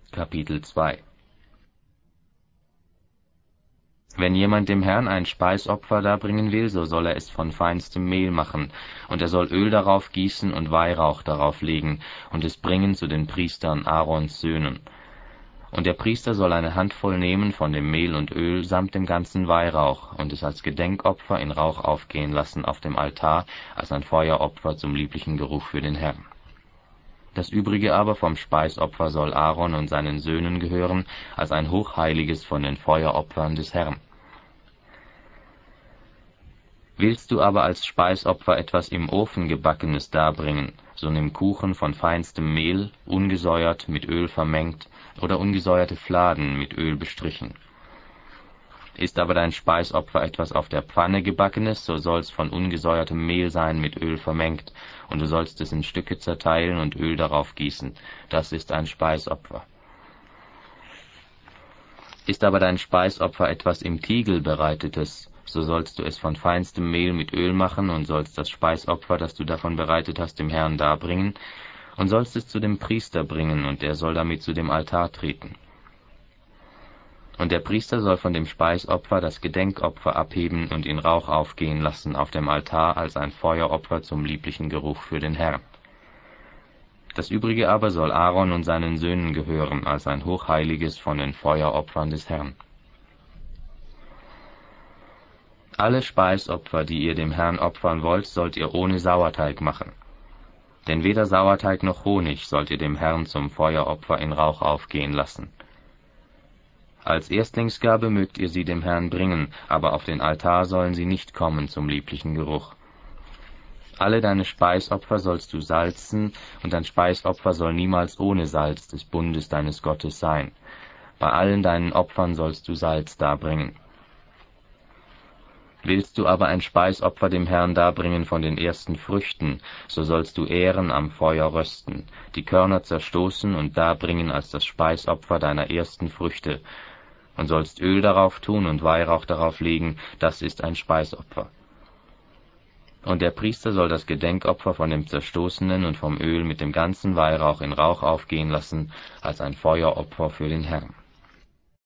Kapitel 2 Wenn jemand dem Herrn ein Speisopfer darbringen will, so soll er es von feinstem Mehl machen, und er soll Öl darauf gießen und Weihrauch darauf legen, und es bringen zu den Priestern Aarons Söhnen. Und der Priester soll eine Handvoll nehmen von dem Mehl und Öl samt dem ganzen Weihrauch, und es als Gedenkopfer in Rauch aufgehen lassen auf dem Altar, als ein Feueropfer zum lieblichen Geruch für den Herrn. Das Übrige aber vom Speisopfer soll Aaron und seinen Söhnen gehören, als ein hochheiliges von den Feueropfern des Herrn. Willst du aber als Speisopfer etwas im Ofen Gebackenes darbringen, so nimm Kuchen von feinstem Mehl, ungesäuert, mit Öl vermengt, oder ungesäuerte Fladen mit Öl bestrichen. Ist aber dein Speisopfer etwas auf der Pfanne Gebackenes, so soll's von ungesäuertem Mehl sein, mit Öl vermengt, und du sollst es in Stücke zerteilen und Öl darauf gießen. Das ist ein Speisopfer. Ist aber dein Speisopfer etwas im Tiegel bereitetes, so sollst du es von feinstem Mehl mit Öl machen und sollst das Speisopfer, das du davon bereitet hast, dem Herrn darbringen, und sollst es zu dem Priester bringen, und er soll damit zu dem Altar treten. Und der Priester soll von dem Speisopfer das Gedenkopfer abheben und in Rauch aufgehen lassen auf dem Altar als ein Feueropfer zum lieblichen Geruch für den Herrn. Das Übrige aber soll Aaron und seinen Söhnen gehören, als ein hochheiliges von den Feueropfern des Herrn. Alle Speisopfer, die ihr dem Herrn opfern wollt, sollt ihr ohne Sauerteig machen. Denn weder Sauerteig noch Honig sollt ihr dem Herrn zum Feueropfer in Rauch aufgehen lassen. Als Erstlingsgabe mögt ihr sie dem Herrn bringen, aber auf den Altar sollen sie nicht kommen zum lieblichen Geruch. Alle deine Speisopfer sollst du salzen, und dein Speisopfer soll niemals ohne Salz des Bundes deines Gottes sein. Bei allen deinen Opfern sollst du Salz darbringen. Willst du aber ein Speisopfer dem Herrn darbringen von den ersten Früchten, so sollst du Ähren am Feuer rösten, die Körner zerstoßen und darbringen als das Speisopfer deiner ersten Früchte, und sollst Öl darauf tun und Weihrauch darauf legen, das ist ein Speisopfer. Und der Priester soll das Gedenkopfer von dem Zerstoßenen und vom Öl mit dem ganzen Weihrauch in Rauch aufgehen lassen, als ein Feueropfer für den Herrn.